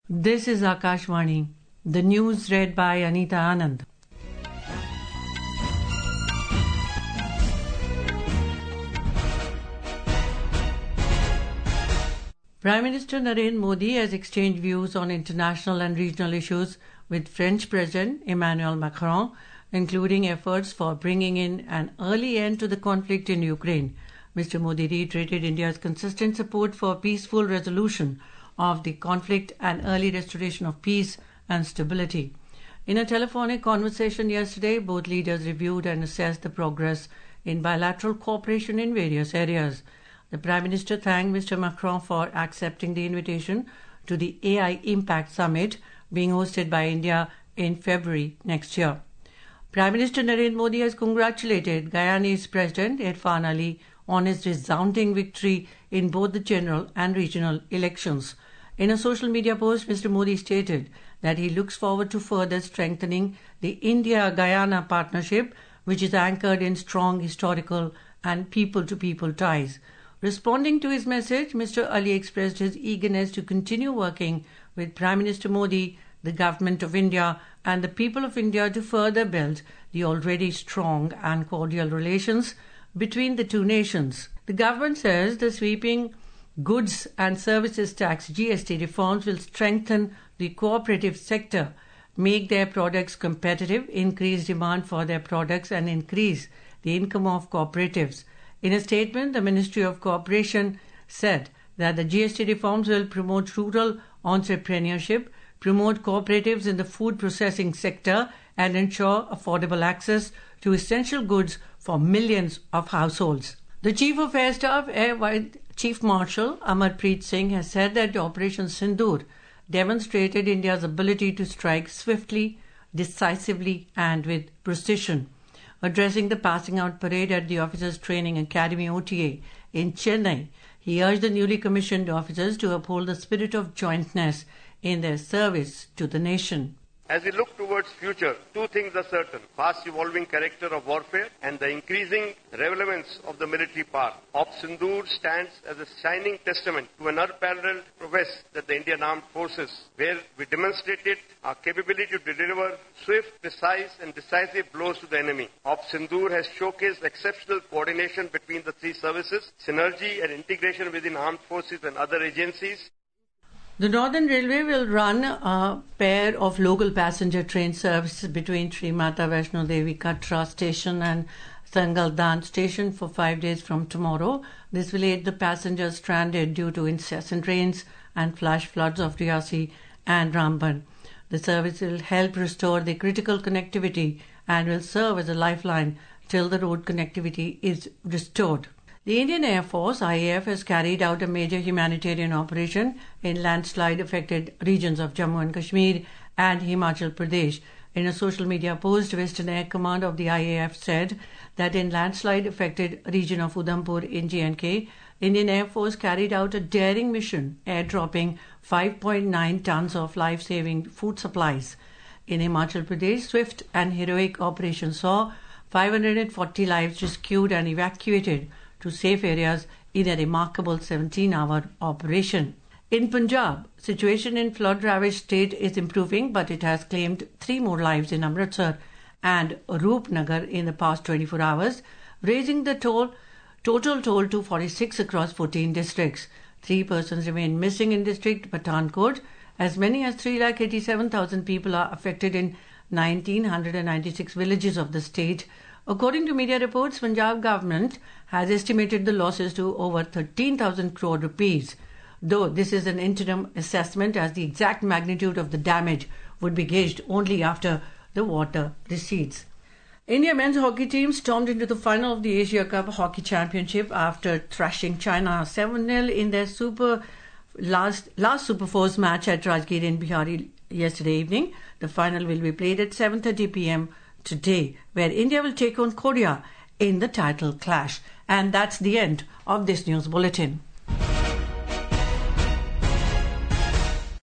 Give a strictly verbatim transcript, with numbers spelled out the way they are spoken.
This is Akashvani. The news read by Anita Anand. Prime Minister Narendra Modi has exchanged views on international and regional issues with French President Emmanuel Macron, including efforts for bringing in an early end to the conflict in Ukraine. Mister Modi reiterated India's consistent support for peaceful resolution of the conflict and early restoration of peace and stability. In a telephonic conversation yesterday, both leaders reviewed and assessed the progress in bilateral cooperation in various areas. The Prime Minister thanked Mister Macron for accepting the invitation to the A I Impact Summit being hosted by India in February next year. Prime Minister Narendra Modi has congratulated Guyanese President Irfan Ali on his resounding victory in both the general and regional elections. In a social media post, Mister Modi stated that he looks forward to further strengthening the India-Guyana partnership, which is anchored in strong historical and people-to-people ties. Responding to his message, Mister Ali expressed his eagerness to continue working with Prime Minister Modi, the Government of India, and the people of India to further build the already strong and cordial relations between the two nations. The government says the sweeping Goods and Services Tax G S T reforms will strengthen the cooperative sector, make their products competitive, increase demand for their products, and increase the income of cooperatives. In a statement, the Ministry of Cooperation said that the G S T reforms will promote rural entrepreneurship, promote cooperatives in the food processing sector, and ensure affordable access to essential goods for millions of households. The Chief of Air Staff, Air Vice Chief Marshal Amarpreet Singh, has said that Operation Sindoor demonstrated India's ability to strike swiftly, decisively, and with precision. Addressing the passing out parade at the Officers Training Academy O T A in Chennai, he urged the newly commissioned officers to uphold the spirit of jointness in their service to the nation. As we look towards future, two things are certain: fast evolving character of warfare and the increasing relevance of the military power. Operation Sindoor stands as a shining testament to an unparalleled prowess that the Indian Armed Forces, where we demonstrated our capability to deliver swift, precise and decisive blows to the enemy. Operation Sindoor has showcased exceptional coordination between the three services, synergy and integration within armed forces and other agencies. The Northern Railway will run a pair of local passenger train services between Sri Mata Vaishno Devi Katra station and Sangaldan station for five days from tomorrow. This will aid the passengers stranded due to incessant rains and flash floods of Riyasi and Ramban. The service will help restore the critical connectivity and will serve as a lifeline till the road connectivity is restored. The Indian Air Force, I A F, has carried out a major humanitarian operation in landslide-affected regions of Jammu and Kashmir and Himachal Pradesh. In a social media post, Western Air Command of the I A F said that in landslide-affected region of Udhampur in J and K, Indian Air Force carried out a daring mission, airdropping five point nine tons of life-saving food supplies. In Himachal Pradesh, swift and heroic operation saw five hundred forty lives rescued and evacuated to safe areas in a remarkable seventeen-hour operation. In Punjab, situation in flood-ravaged state is improving, but it has claimed three more lives in Amritsar and Roopnagar in the past twenty-four hours, raising the toll, total toll to forty-six across fourteen districts. Three persons remain missing in district Pathankot. As many as three lakh eighty-seven thousand people are affected in one thousand nine hundred ninety-six villages of the state. According to media reports, Punjab government has estimated the losses to over thirteen thousand crore rupees. Though this is an interim assessment, as the exact magnitude of the damage would be gauged only after the water recedes. India men's hockey team stormed into the final of the Asia Cup Hockey Championship after thrashing China seven nil in their super last last Super Fours match at Rajgir in Bihar yesterday evening. The final will be played at seven thirty p.m. today, where India will take on Korea in the title clash. And that's the end of this news bulletin.